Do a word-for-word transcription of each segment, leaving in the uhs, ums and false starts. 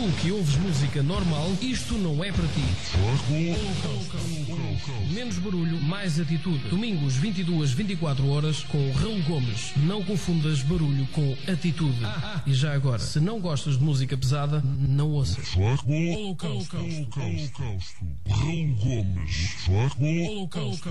Tu que ouves música normal, isto não é para ti. Menos barulho, mais atitude. Domingos, vinte e duas, vinte e quatro horas, com Raul Gomes. Não confundas barulho com atitude. E já agora, se não gostas de música pesada, não ouças. Holocausto. Raul Gomes. Holocausto.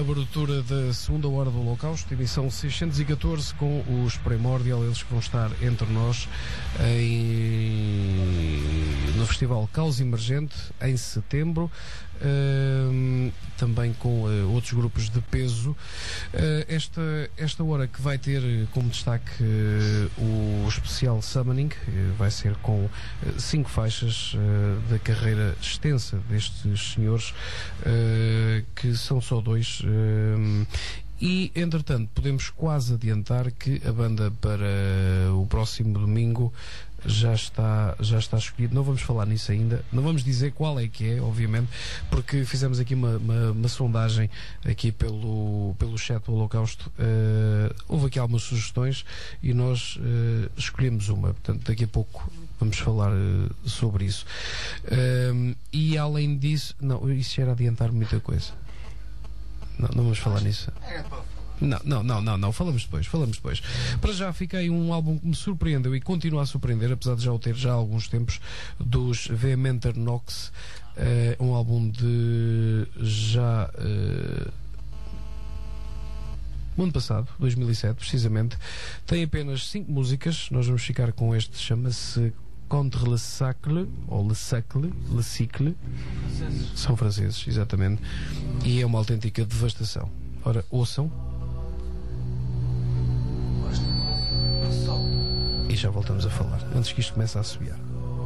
abertura da segunda hora do Holocausto, edição seiscentos e catorze, com os Primordial, eles que vão estar entre nós em... no Festival Caos Emergente em setembro. Uh, também com uh, outros grupos de peso. Uh, esta, esta hora que vai ter como destaque uh, o especial Summoning, uh, vai ser com uh, cinco faixas uh, da carreira extensa destes senhores, uh, que são só dois. Uh, E, entretanto, podemos quase adiantar que a banda para o próximo domingo já está, já está escolhida. Não vamos falar nisso ainda, não vamos dizer qual é que é, obviamente, porque fizemos aqui uma, uma, uma sondagem aqui pelo, pelo chat do Holocausto. Uh, houve aqui algumas sugestões e nós uh, escolhemos uma, portanto daqui a pouco vamos falar uh, sobre isso. Uh, e além disso, não, isso já era adiantar muita coisa. Não, não vamos falar nisso. Não, não, não, não, não, falamos depois, falamos depois. Para já fiquei um álbum que me surpreendeu e continua a surpreender, apesar de já o ter já há alguns tempos, dos Vehementer Nox, uh, um álbum de já uh, ano passado, dois mil e sete precisamente. Tem apenas cinco músicas, nós vamos ficar com este, chama-se Contre le Sacle, ou Le Sacle, Le Cycle. São franceses, exatamente. E é uma autêntica devastação. Ora, ouçam. E já voltamos a falar, antes que isto comece a assobiar.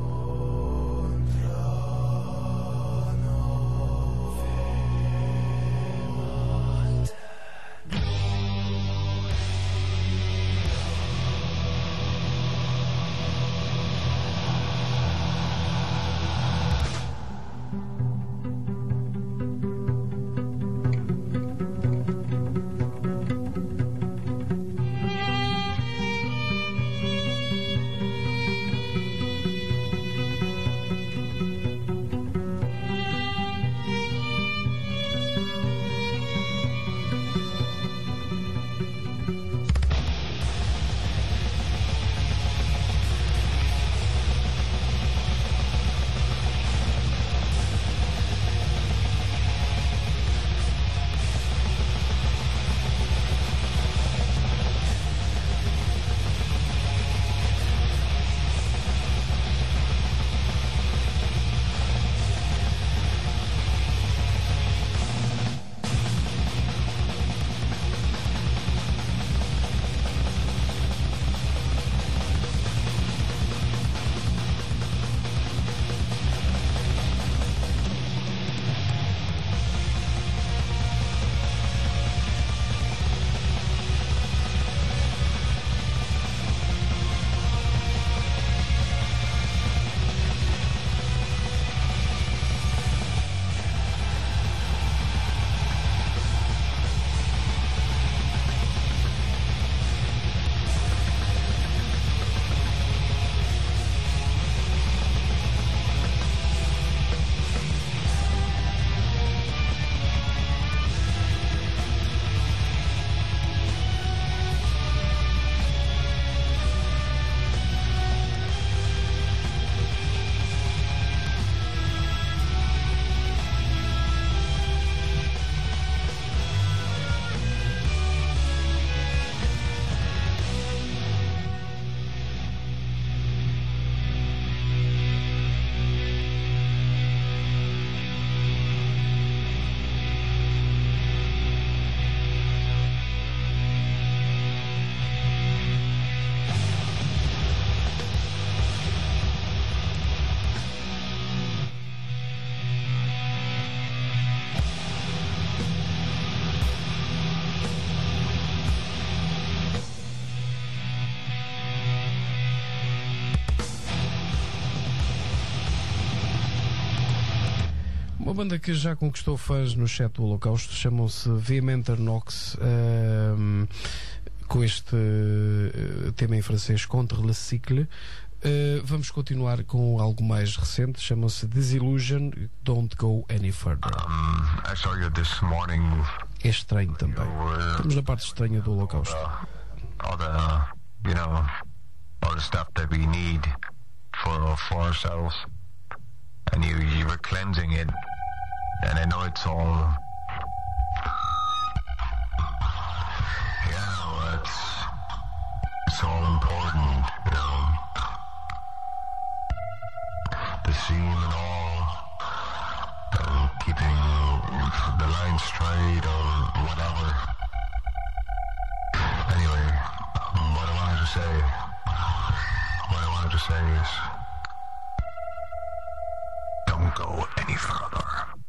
Uma banda que já conquistou fãs no chat do Holocausto, chamam-se Vehementer Nox, um, com este uh, tema em francês, Contre le Cycle. Uh, vamos continuar com algo mais recente, chama-se Disillusion, Don't Go Any Further. Um, I saw you this morning. É estranho também. Uh, Estamos na parte estranha do Holocausto. Uh, all the, you know, all the stuff that we need for, for ourselves. And you, you were cleansing it. And I know it's all the scene and all, and keeping the line straight or whatever. Anyway, what I wanted to say, what I wanted to say is, don't go any further.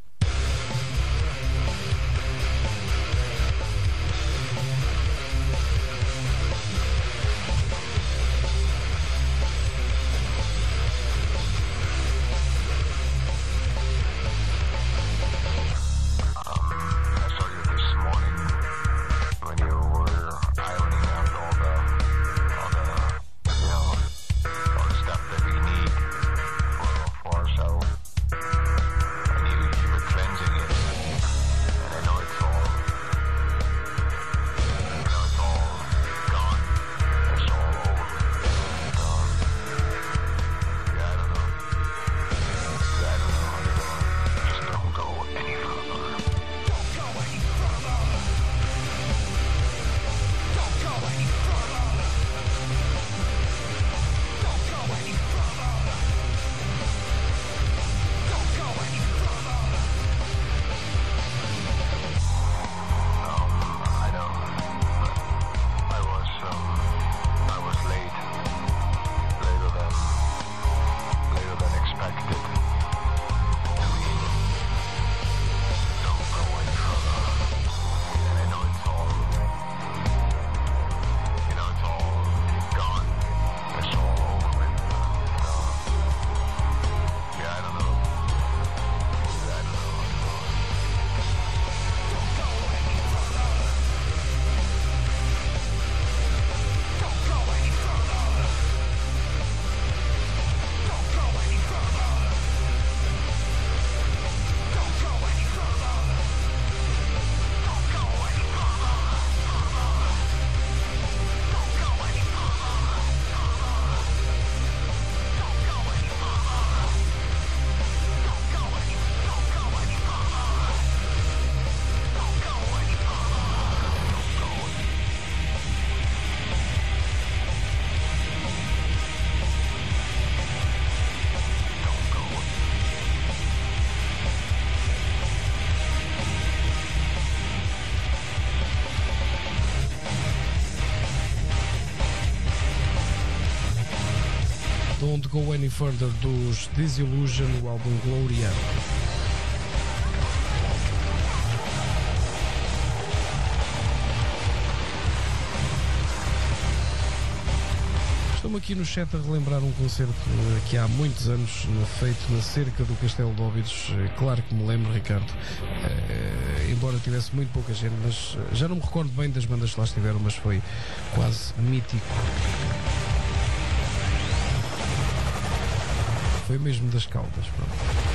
Don't Go Any Further dos Disillusion, o álbum Gloria. Estou-me aqui no chat a relembrar um concerto que há muitos anos, feito na cerca do Castelo de Óbidos. Claro que me lembro, Ricardo, uh, embora tivesse muito pouca gente, mas já não me recordo bem das bandas que lá estiveram, mas foi quase mítico. Foi mesmo das Caldas, pronto.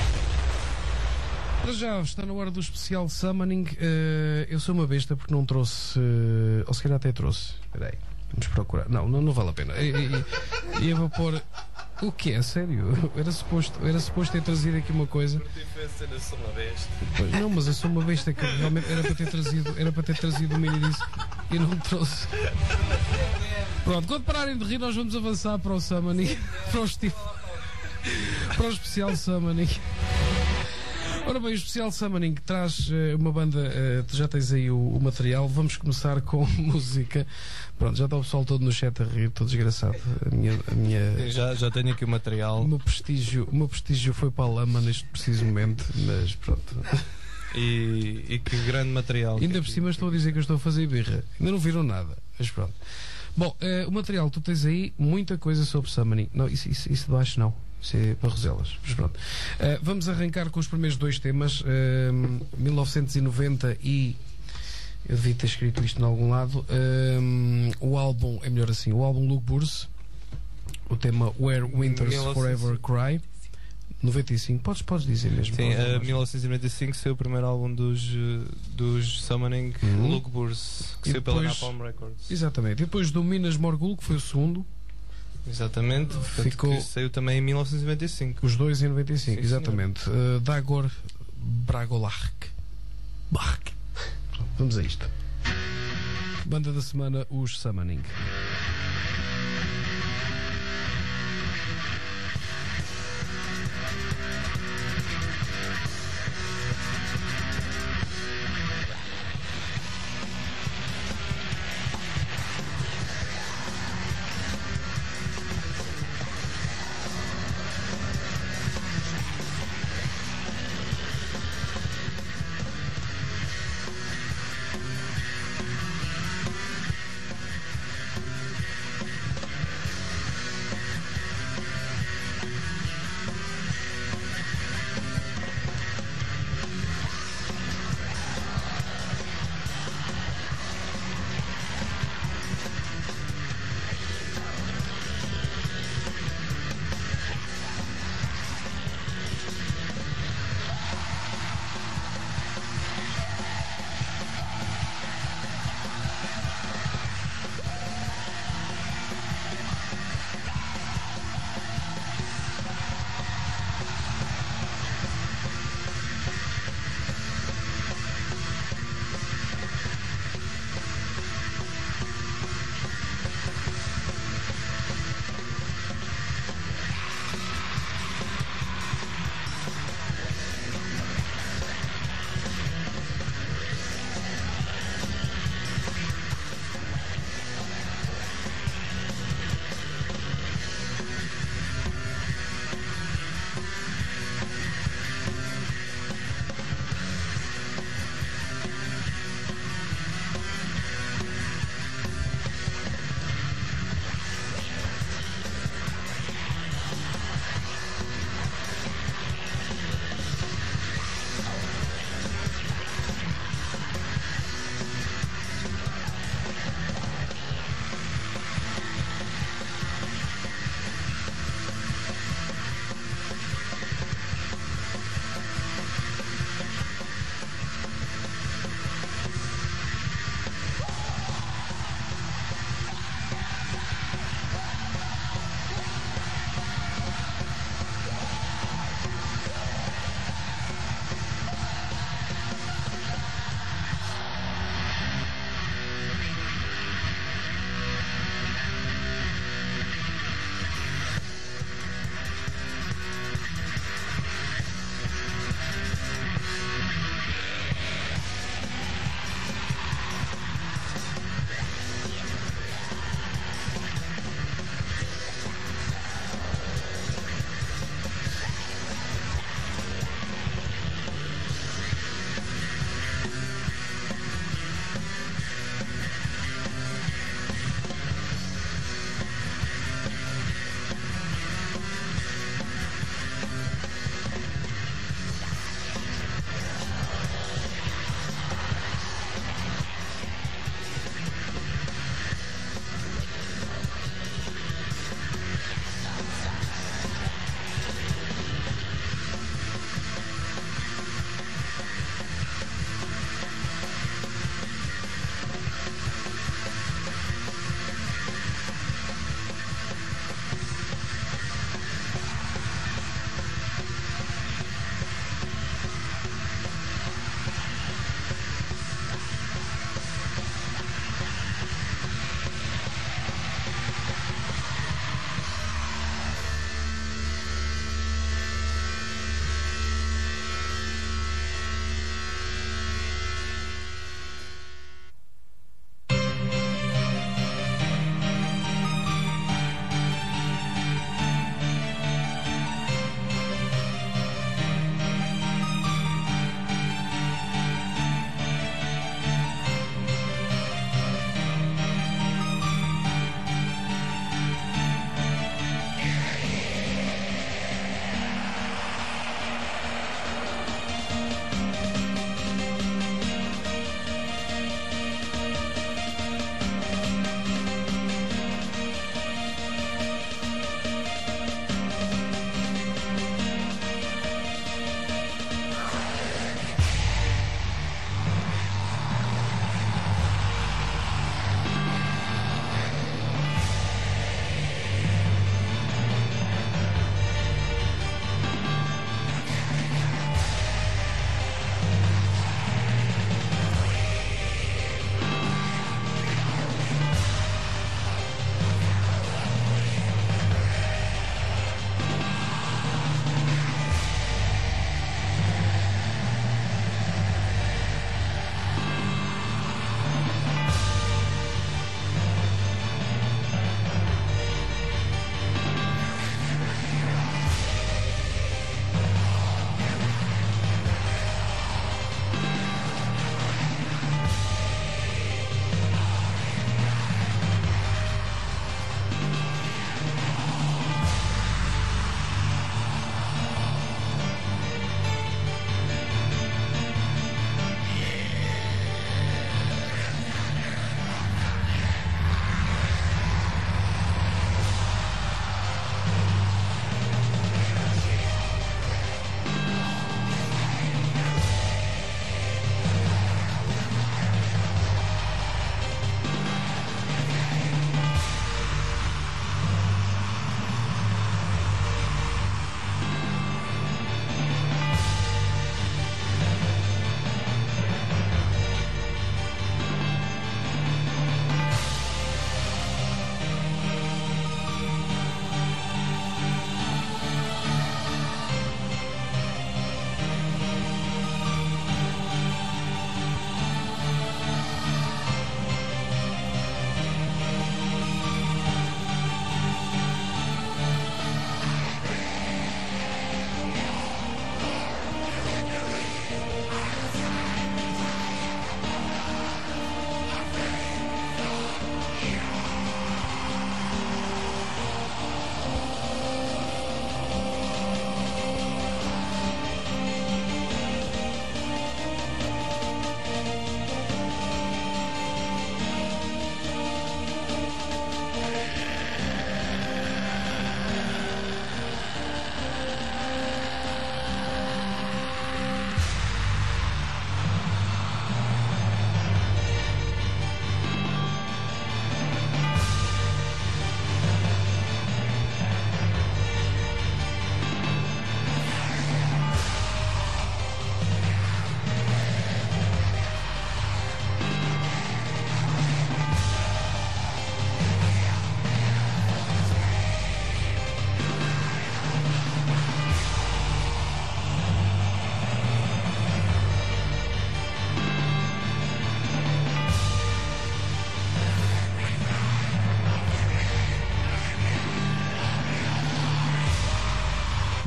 Para já, está na hora do especial Summoning. Uh, eu sou uma besta porque não trouxe, uh, ou se calhar até trouxe. Espera aí, vamos procurar. Não, não, não vale a pena. E, e, e vou pôr. O que é? Sério? Era suposto, era suposto ter trazido aqui uma coisa. Eu sou uma besta. Pois, não, mas eu sou uma besta que realmente era para ter trazido, era para ter trazido o mini disso e não trouxe. Pronto, quando pararem de rir, nós vamos avançar para o Summoning, para o estilo. Para o especial Summoning. Ora bem, o especial Summoning traz uh, uma banda, uh, tu já tens aí o, o material. Vamos começar com música. Pronto, já está o pessoal todo no chat a rir, todo desgraçado. A minha, a minha... Já, já tenho aqui o material. O meu prestígio, o meu prestígio foi para a lama neste preciso momento, mas pronto. E, e que grande material. Ainda por cima estou a dizer que eu estou a fazer birra. Ainda não viram nada, mas pronto. Bom, uh, o material, tu tens aí muita coisa sobre Summoning. Não, isso, isso, isso de baixo não. Isso é para Roselas. Mas pronto. Uh, vamos arrancar com os primeiros dois temas. Uh, mil novecentos e noventa e... Eu devia ter escrito isto em algum lado. Uh, o álbum, é melhor assim, o álbum Look Burse. O tema Where Winters Forever Cry. noventa e cinco. Podes, podes dizer mesmo. Sim, uh, mil novecentos e noventa e cinco foi o primeiro álbum dos, dos Summoning, uhum. Look Burse, que saiu pela Napalm Records. Exatamente. E depois do Minas Morgul, que foi o segundo. Exatamente, ficou... saiu também em mil novecentos e noventa e cinco. Os dois em noventa e cinco, sim, exatamente. Uh, Dagor Bragolark. Bark. Vamos a isto. Banda da semana, os Summoning.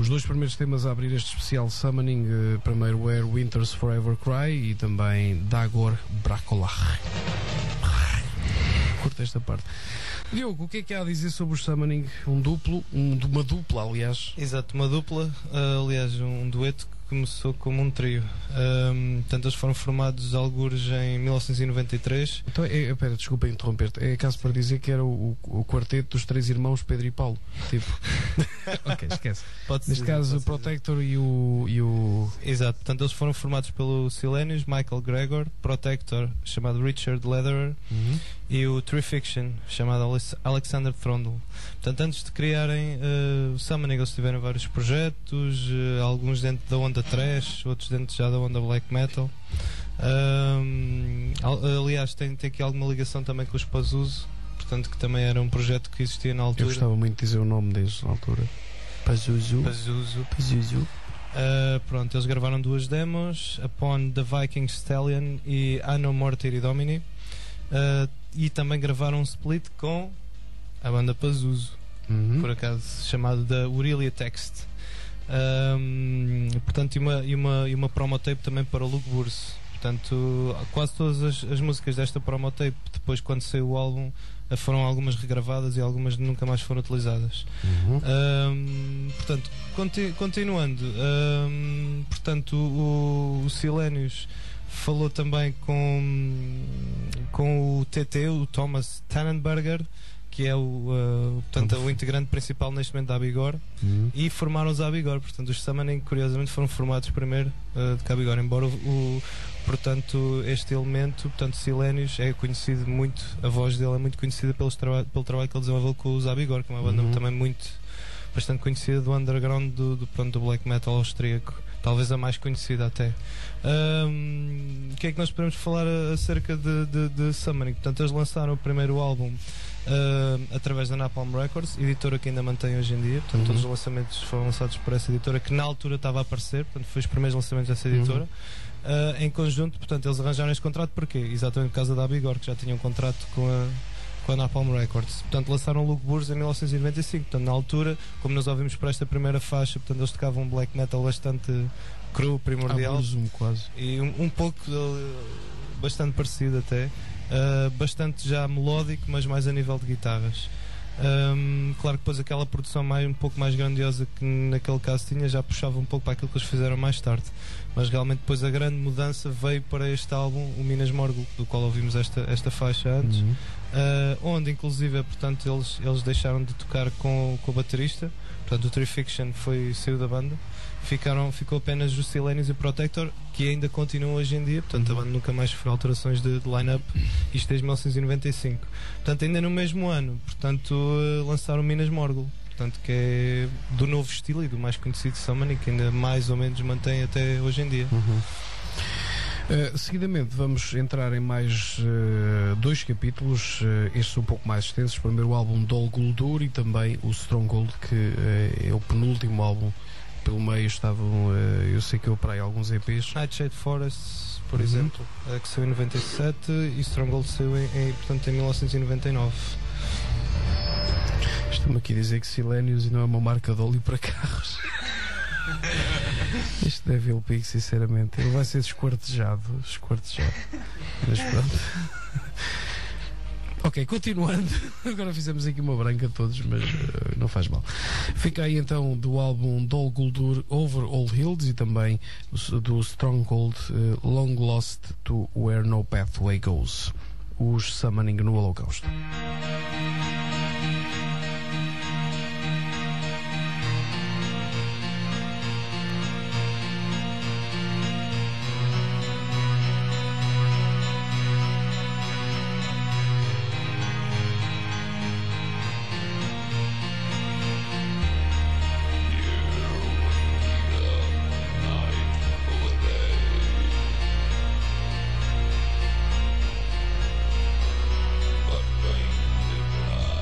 os dois primeiros temas a abrir este especial Summoning, uh, primeiro Where Winters Forever Cry e também Dagor Bracolach. Curta esta parte. Diogo, o que é que há a dizer sobre o Summoning? Um duplo, um, uma dupla, aliás. Exato, uma dupla, uh, aliás, um dueto que começou como um trio. Um, portanto, eles foram formados algures em mil novecentos e noventa e três. Então, é, pera, desculpa interromper-te. É caso para dizer que era o, o, o quarteto dos três irmãos Pedro e Paulo. Tipo. Ok, esquece. Pode Neste dizer, caso, o Protector e o, e o. Exato, portanto, eles foram formados pelo Silenius, Michael Gregor, Protector, chamado Richard Lederer, Uhum. e o Trifiction, chamado Alexander Trondle. Portanto, antes de criarem uh, o Summoning, eles tiveram vários projetos, uh, alguns dentro da onda thrash, outros dentro já da onda black metal. Um, aliás, tem, tem aqui alguma ligação também com os Pazuzu, portanto, que também era um projeto que existia na altura. Eu gostava muito de dizer o nome deles na altura. Pazuzu. Pazuzu. Pazuzu. Uh, pronto, eles gravaram duas demos, Upon the Viking Stallion e Anno Mortari Domini, uh, e também gravaram um split com a banda Pazuzu, Uhum. por acaso, chamado da Aurelia Text. Um, portanto, e uma, e, uma, e uma promotape também para o Luke Burse. Portanto, quase todas as, as músicas desta promotape, depois quando saiu o álbum, foram algumas regravadas e algumas nunca mais foram utilizadas. Uhum. Um, portanto, conti, continuando, um, portanto, o, o Silenius falou também com, com o T T, o Thomas Tannenberger, que é o, uh, portanto, o integrante principal neste momento da Abigor, Uhum. e formaram os Abigor. Portanto, os Summoning, curiosamente, foram formados primeiro uh, de que Abigor, embora o, o, portanto, este elemento, portanto, Silenius, é conhecido muito, a voz dele é muito conhecida pelos traba pelo trabalho que ele desenvolveu com os Abigor, que é uma banda Uhum. também muito, bastante conhecida do underground do, do, pronto, do black metal austríaco, talvez a mais conhecida até. Um, o que é que nós podemos falar acerca de, de, de Summoning? Portanto, eles lançaram o primeiro álbum Uh, através da Napalm Records, editora que ainda mantém hoje em dia. Portanto, Uhum. todos os lançamentos foram lançados por essa editora, que na altura estava a aparecer, portanto, foi os primeiros lançamentos dessa editora. Uhum. Uh, em conjunto, portanto, eles arranjaram este contrato porquê? Exatamente por causa da Abigor, que já tinha um contrato com a, com a Napalm Records. Portanto, lançaram o Luke Burse em mil novecentos e noventa e cinco. Portanto, na altura, como nós ouvimos por esta primeira faixa, portanto, eles tocavam um black metal bastante cru, primordial, um quase. e um, um pouco uh, bastante parecido até. Uh, bastante já melódico, mas mais a nível de guitarras. Um, claro que depois aquela produção mais, um pouco mais grandiosa que naquele caso tinha, já puxava um pouco para aquilo que eles fizeram mais tarde, mas realmente depois a grande mudança veio para este álbum, o Minas Morgul, do qual ouvimos esta, esta faixa antes. Uhum. Uh, onde inclusive, portanto, eles, eles deixaram de tocar com, com o baterista, portanto o Trifiction foi, saiu da banda. Ficaram, ficou apenas o Silenius e o Protector, que ainda continuam hoje em dia. Portanto, a banda nunca mais sofreu alterações de, de line-up, isto desde mil novecentos e noventa e cinco. Portanto, ainda no mesmo ano, portanto, uh, lançaram Minas Morgul, portanto, que é do novo estilo e do mais conhecido Summoning, que ainda mais ou menos mantém até hoje em dia. Uhum. Uh, seguidamente vamos entrar em mais uh, dois capítulos, uh, estes um pouco mais extensos. Primeiro o álbum Dol Guldur e também o Stronghold, que uh, é o penúltimo álbum. Pelo meio estavam, uh, eu sei que eu operei alguns E Ps. Nightshade Forest, por uhum. exemplo, uh, que saiu em noventa e sete, e Stronghold saiu em, em, portanto, em mil novecentos e noventa e nove. Estou-me aqui a dizer que Silenius não é uma marca de óleo para carros. Isto deve o pico, sinceramente. Ele vai ser esquartejado, esquartejado. Mas pronto. Ok, continuando. Agora fizemos aqui uma branca todos, mas uh, não faz mal. Fica aí então do álbum Dol Guldur Over All Hills e também do Stronghold uh, Long Lost to Where No Pathway Goes. Os Summoning no Holocausto. But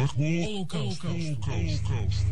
Holocausto. Holocausto.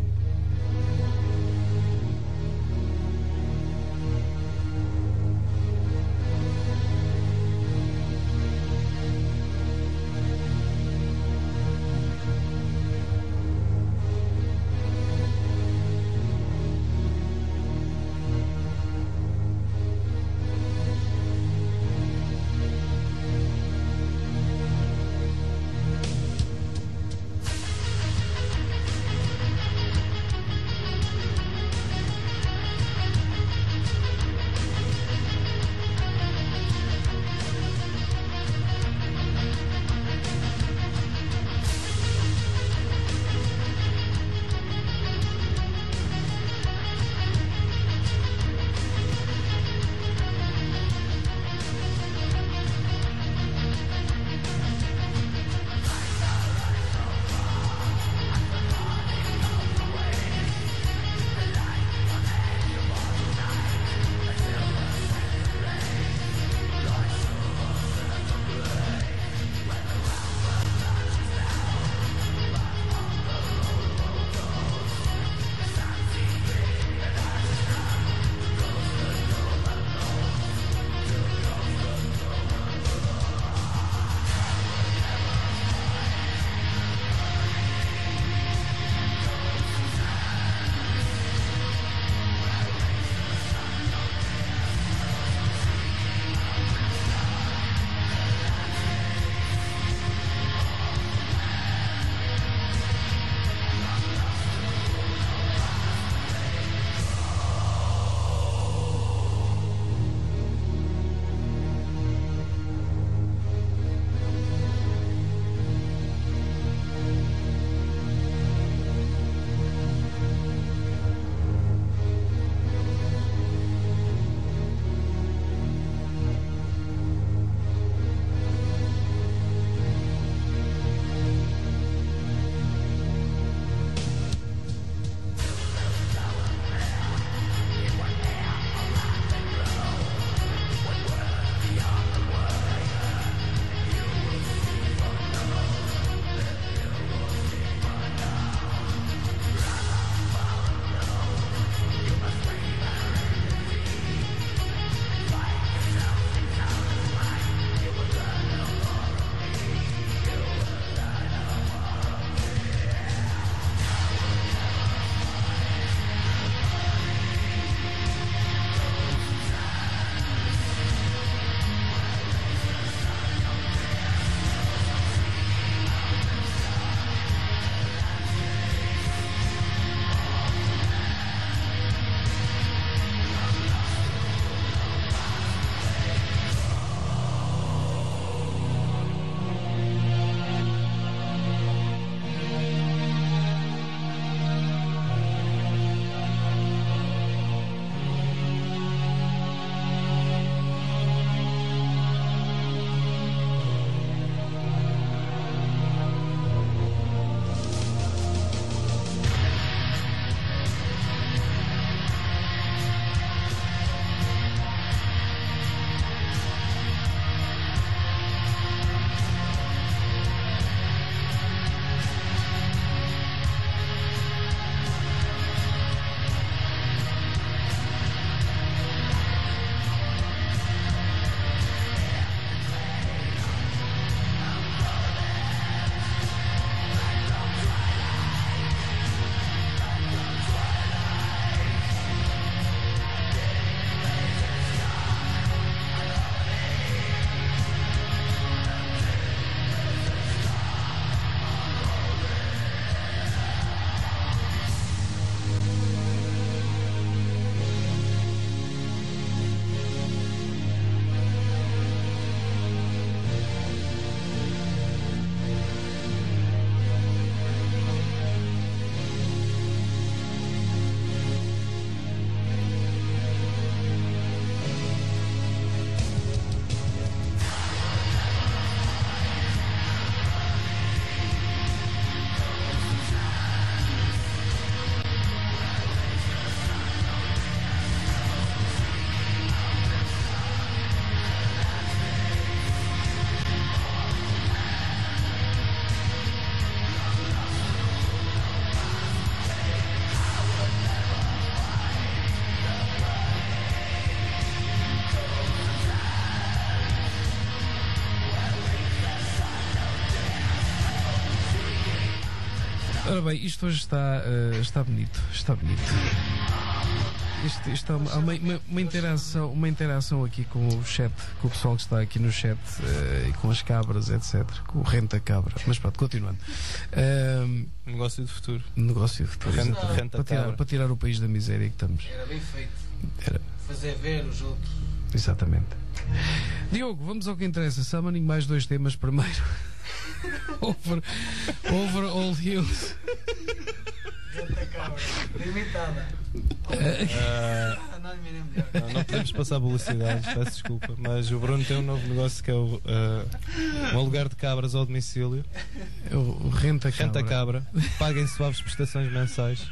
Ora bem, isto hoje está, uh, está bonito, está bonito. Isto, isto há uma, uma, uma, uma, interação, uma interação aqui com o chat, com o pessoal que está aqui no chat uh, e com as cabras, etcétera. Com o renta cabra. Mas pronto, continuando. Uh, negócio de futuro. Negócio de futuro. Renta, renta para, tirar, para tirar o país da miséria que estamos. Era bem feito. Era. Fazer ver os outros. Exatamente. Diogo, vamos ao que interessa. Summoning, mais dois temas. Primeiro, over, over All Hills. Renta cabra. Limitada. Uh, não, não, não podemos passar publicidade, peço desculpa, mas o Bruno tem um novo negócio que é o, uh, um aluguer de cabras ao domicílio. É o Renta Cabra. Renta Cabra. Paguem suaves prestações mensais.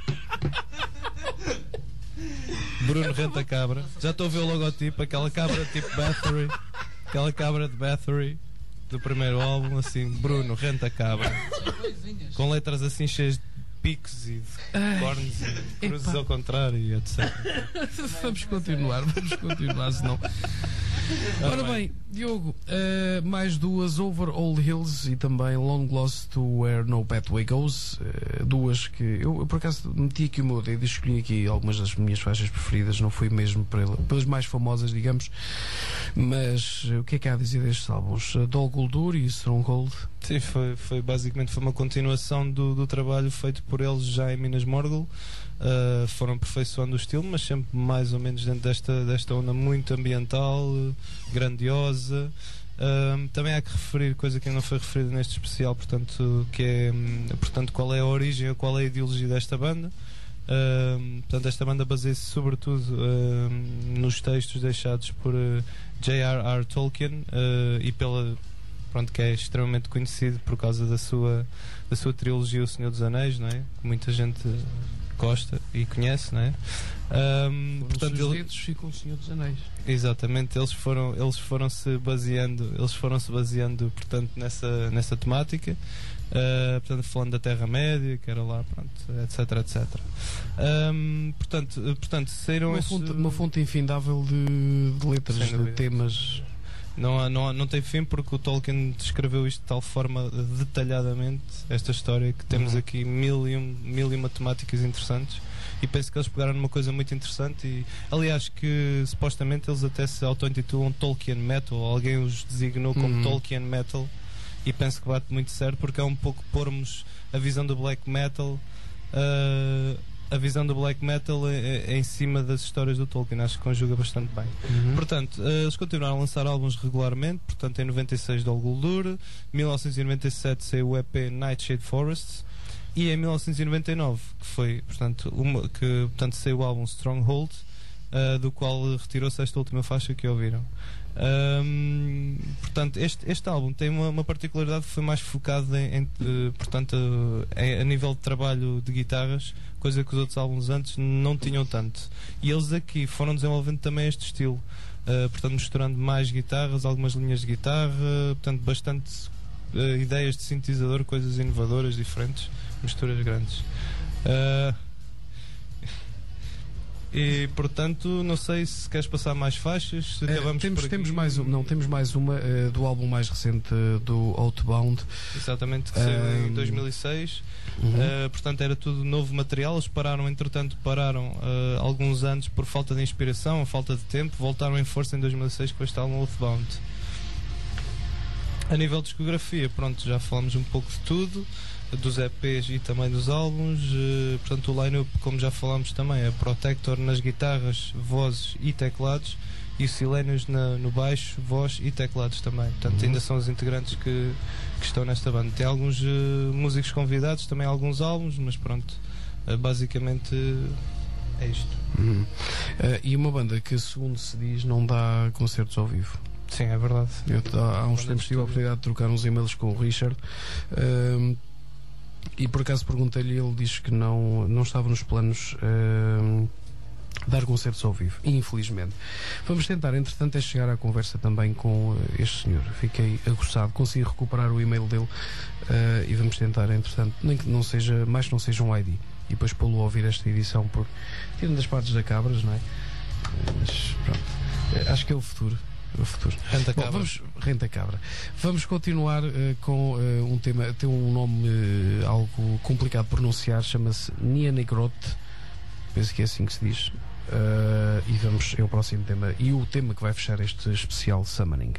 Bruno Renta Cabra. Já estou a ver o logotipo, aquela cabra tipo Bathory, aquela cabra de Bathory do primeiro álbum, assim, Bruno Renta Cabra, com letras assim cheias de picos e de cornos e cruzes ao contrário e etcétera. Vamos continuar, vamos continuar, senão. Ora bem, Diogo, uh, mais duas, Over All Hills e também Long Lost to Where No Pathway Goes. Uh, duas que eu, eu por acaso meti aqui o meu dedo e escolhi aqui algumas das minhas faixas preferidas, não fui mesmo pelas mais famosas, digamos. Mas uh, o que é que há a dizer destes álbuns? Uh, Dol Guldur e Stronghold. Sim, foi, foi basicamente foi uma continuação do, do trabalho feito por eles já em Minas Morgul. Uh, foram aperfeiçoando o estilo, mas sempre mais ou menos dentro desta, desta onda muito ambiental, uh, grandiosa. Uh, também há que referir, coisa que ainda não foi referida neste especial, portanto, que é um, portanto, qual é a origem, qual é a ideologia desta banda. Uh, portanto, esta banda baseia-se sobretudo uh, nos textos deixados por uh, J R R Tolkien uh, e pela, pronto, que é extremamente conhecido por causa da sua, da sua trilogia O Senhor dos Anéis, não é? Que muita gente gosta e conhece, não é? Um, portanto, os ele... dedos ficam o Senhor dos Anéis. Exatamente, eles foram eles foram se baseando eles foram se baseando portanto nessa nessa temática, uh, portanto falando da Terra Média, que era lá, pronto, etc, etc. Um, portanto portanto saíram uma, esse... fonte, uma fonte infindável de, de letras, Sem de dúvida. temas. Não, há, não, há, não tem fim, porque o Tolkien descreveu isto de tal forma detalhadamente, esta história, que temos uhum. aqui mil e, um, mil e uma temáticas interessantes, e penso que eles pegaram numa coisa muito interessante. E, aliás, que supostamente eles até se auto-intitulam Tolkien Metal, alguém os designou como uhum. Tolkien Metal, e penso que bate muito certo, porque é um pouco pormos a visão do black metal, uh, a visão do black metal é, é, é em cima das histórias do Tolkien. Acho que conjuga bastante bem. Uhum. Portanto, uh, eles continuaram a lançar álbuns regularmente. Portanto, em noventa e seis Dol Guldur, mil novecentos e noventa e sete saiu o E P Nightshade Forests, e em mil novecentos e noventa e nove que foi, portanto, uma, que portanto, saiu o álbum Stronghold, uh, do qual retirou-se esta última faixa que ouviram. Um, portanto, este, este álbum tem uma, uma particularidade que foi mais focado em, em, uh, portanto, uh, em, a nível de trabalho de guitarras, coisa que os outros álbuns antes não tinham tanto. E eles aqui foram desenvolvendo também este estilo, uh, portanto, misturando mais guitarras, algumas linhas de guitarra, portanto, bastante uh, ideias de sintetizador, coisas inovadoras, diferentes, misturas grandes. Uh, E portanto, não sei se queres passar mais faixas. Se acabamos uh, temos, por temos aqui. mais um, não, temos mais uma uh, do álbum mais recente uh, do Outbound. Exatamente, que saiu um, em dois mil e seis. Uhum. Uh, portanto, era tudo novo material. Eles pararam, entretanto, pararam uh, alguns anos por falta de inspiração, falta de tempo. Voltaram em força em dois mil e seis com este álbum Outbound. A nível de discografia, pronto, já falamos um pouco de tudo, dos E Ps e também dos álbuns. Uh, portanto, o line-up, como já falámos também, é Protector nas guitarras, vozes e teclados, e o Silenius na, no baixo, voz e teclados também. Portanto, uhum. ainda são os integrantes que, que estão nesta banda. Tem alguns uh, músicos convidados, também alguns álbuns, mas pronto, uh, basicamente uh, é isto. Uhum. Uh, e uma banda que, segundo se diz, não dá concertos ao vivo. Sim, é verdade. Eu, há, há uns tempos tive a oportunidade de trocar uns e-mails com o Richard. Uh, E por acaso perguntei-lhe, ele disse que não, não estava nos planos uh, dar concertos ao vivo, infelizmente. Vamos tentar, entretanto, é chegar à conversa também com uh, este senhor. Fiquei aguçado, consegui recuperar o e-mail dele uh, e vamos tentar, entretanto, nem que não seja, mais que não seja um I D, e depois pô-lo a ouvir esta edição, por tirando das partes da Cabras, não é? Mas pronto, uh, acho que é o futuro. o futuro. Renta Bom, cabra. vamos, renta cabra. Vamos continuar uh, com uh, um tema, tem um nome uh, algo complicado de pronunciar, chama-se Nia Negrote, penso que é assim que se diz. Uh, e vamos, é o próximo tema e o tema que vai fechar este especial Summoning.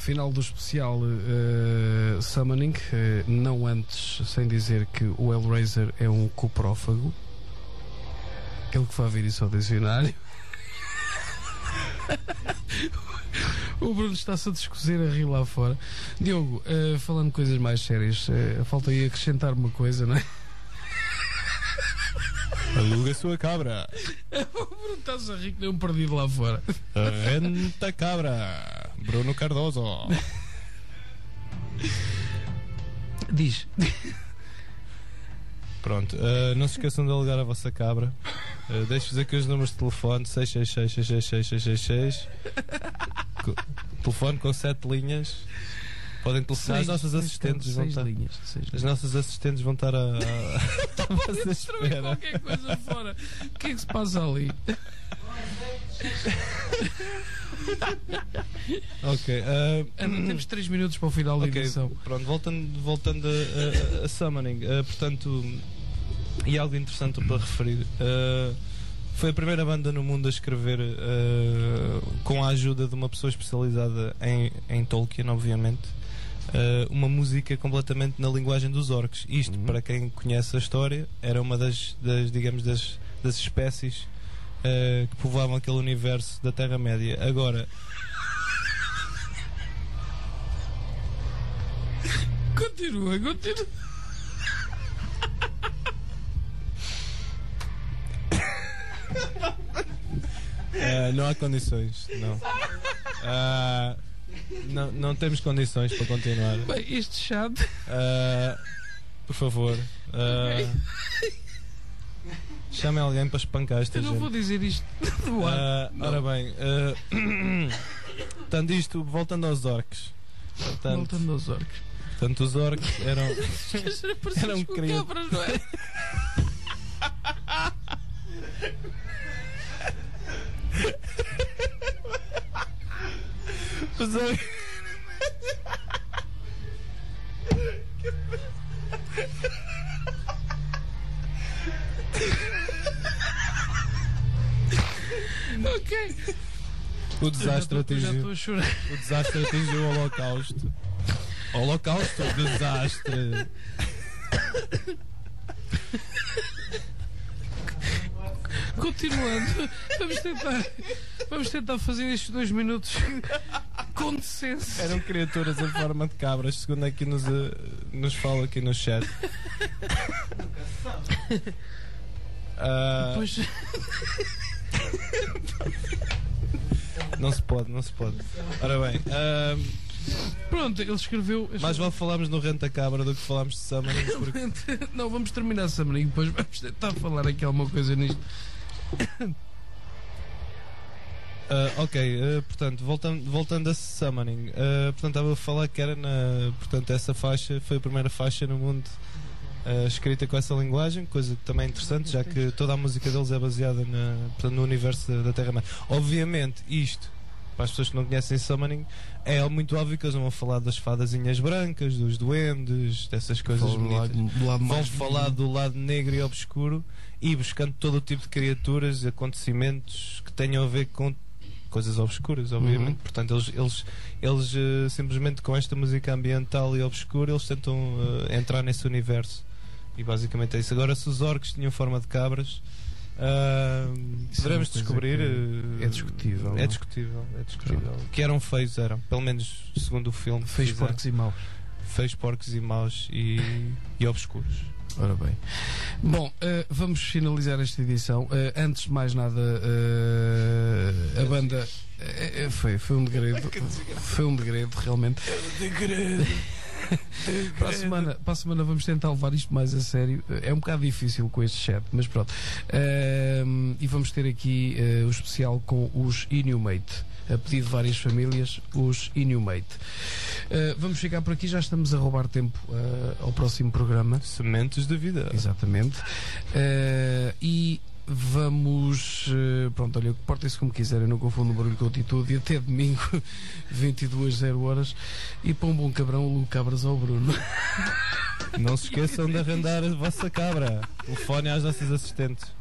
final do especial uh, Summoning, uh, não antes sem dizer que o Hellraiser é um coprófago. Aquele que vai ver isso ao dicionário. O Bruno está-se a descozer a rir lá fora. Diogo, uh, falando de coisas mais sérias, uh, falta aí acrescentar uma coisa, não é? Aluga a sua cabra. O Bruno está-se a rir que nem um perdido lá fora. Renta cabra. Bruno Cardoso. Diz. Pronto, uh, não se esqueçam de alugar a vossa cabra. Uh, Deixo-vos aqui os números de telefone: seis seis seis, seis seis seis, seis seis seis. Co- Telefone com sete linhas. Podem telefonar. As nossas assistentes vão estar. Linhas, seis As nossas assistentes vão estar a. a... a Podem destruir qualquer coisa fora. O que é que se passa ali? Ok. Uh, Ana, temos três minutos para o final da ok, edição. pronto, voltando, voltando a, a, a Summoning. Uh, portanto, e algo interessante para referir. Uh, foi a primeira banda no mundo a escrever uh, com a ajuda de uma pessoa especializada em, em Tolkien, obviamente. Uh, uma música completamente na linguagem dos orcs. Isto, uhum. Para quem conhece a história, era uma das, das digamos, das, das espécies uh, que povoavam aquele universo da Terra-média. Agora, continua, continua. uh, não há condições, não. Uh, Não, não temos condições para continuar. Bem, este chat. Uh, por favor. Uh, Chamem alguém para espancar esta Eu não gente. vou dizer isto do ar. Uh, ora bem. Uh, portanto, isto, voltando aos orcs. Portanto, Voltando aos orcs. Portanto, os orcs eram. eram com criados. cabras, não é? Os orcs. Ok. O desastre Já estou- já atingiu. estou a chorar. O desastre atingiu o Holocausto. Holocausto, desastre. Continuando, vamos tentar, vamos tentar fazer estes dois minutos com decência. Eram criaturas em forma de cabras, segundo aqui nos, uh, nos fala aqui no chat. Uh, Pois, não se pode, não se pode. Ora bem, uh, pronto, ele escreveu. mais vale falarmos no Renta Cabra do que falarmos de Summoning. Porque... Não, vamos terminar a Summoning, depois vamos tentar falar aqui alguma coisa nisto. Uh, ok, uh, portanto, voltando, voltando a Summoning, uh, portanto, estava a falar que era na. Portanto, essa faixa foi a primeira faixa no mundo uh, escrita com essa linguagem, coisa que também é interessante, já que toda a música deles é baseada na, portanto, no universo da, da Terra-média. Obviamente, isto, para as pessoas que não conhecem Summoning, é muito óbvio que eles vão falar das fadazinhas brancas, dos duendes, dessas coisas Falam do bonitas. lado- do lado Vão mais falar do lado negro e obscuro e buscando todo o tipo de criaturas, acontecimentos que tenham a ver com coisas obscuras, obviamente. Uhum. Portanto, eles, eles, eles uh, simplesmente com esta música ambiental e obscura, eles tentam uh, entrar nesse universo. E basicamente é isso. Agora, se os orcs tinham forma de cabras, uh, Isso é poderemos uma coisa descobrir. que uh, é discutível, não É é? discutível, é discutível. Que eram feios, eram. Pelo menos segundo o filme. que Fez fizeram. porcos e maus. Feios, porcos e maus e, e obscuros. Ora bem. Bom, eh, vamos finalizar esta edição. Eh, antes de mais nada, eh, a banda eh, eh, foi, foi um degredo. Foi um degredo, realmente. Para a, semana, para a semana vamos tentar levar isto mais a sério. É um bocado difícil com este chat, mas pronto. Eh, e vamos ter aqui eh, o especial com os Inhumate. A pedido de várias famílias, os Inhumate. Uh, vamos ficar por aqui, já estamos a roubar tempo uh, ao próximo programa. Sementes de vida. Exatamente. Uh, e vamos. Uh, pronto, olha, portem-se como quiserem, não confundo o barulho com a atitude. E até domingo, vinte e duas zero horas. E para um bom cabrão, o Lu Cabras ao Bruno. Não se esqueçam de arrendar a vossa cabra. Telefone às nossas assistentes.